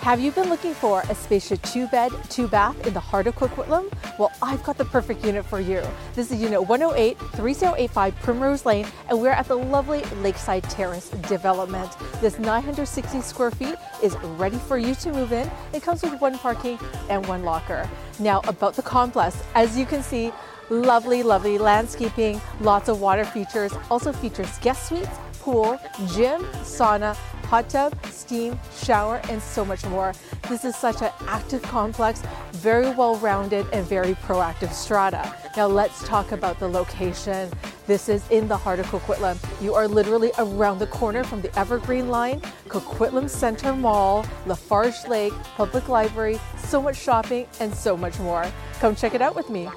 Have you been looking for a spacious 2-bed, 2-bath in the heart of Coquitlam? Well, I've got the perfect unit for you. This is Unit 108, 3085 Primrose Lane, and we're at the lovely Lakeside Terrace development. This 960 square feet is ready for you to move in. It comes with 1 parking and 1 locker. Now, about the complex, as you can see, lovely landscaping, lots of water features, also features guest suites, pool, gym, sauna, hot tub, steam, shower, and so much more. This is such an active complex, very well-rounded and very proactive strata. Now let's talk about the location. This is in the heart of Coquitlam. You are literally around the corner from the Evergreen Line, Coquitlam Center Mall, Lafarge Lake, Public Library, so much shopping, and so much more. Come check it out with me.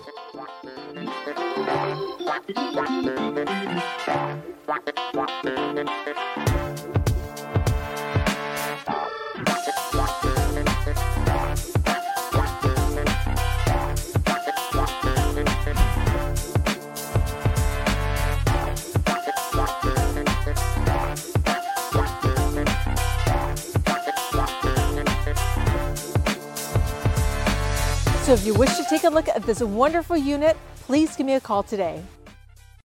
So if you wish to take a look at this wonderful unit, please give me a call today.